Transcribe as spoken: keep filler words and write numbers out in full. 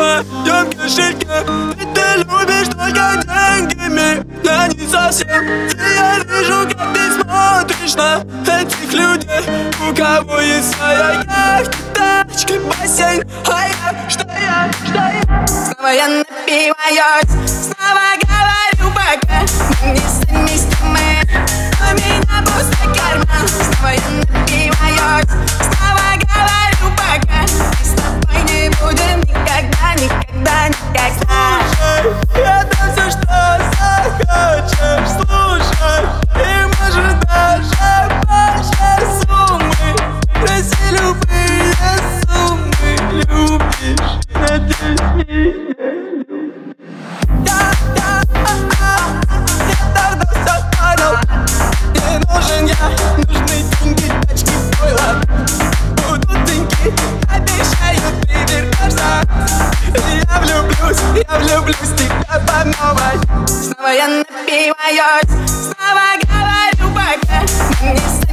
моем кошельке. Ведь ты любишь только деньгами, но не совсем. И я вижу, как ты смотришь на этих людей, у кого есть своя яхта, тачка, бассейн. А я, что я, что я? Снова я напиваюсь, снова говорю пока. Мы не совместимы, у меня пустой карман. Снова я напиваюсь, снова говорю пока. Мы с тобой не будем никогда, никогда, никогда. Слушай, это все, что захочешь. Слушай, и может даже больше суммы. Проси любые суммы. Любишь, надеюсь, меня любишь. Я, я, а, а, я давно все понял. Не нужен я, нужны деньги, тачки, пойло. Будут деньги, обещаю, ты вернешься. Я влюблюсь, я влюблюсь в тебя по новой. Снова я напиваюсь, снова говорю пока. Мы не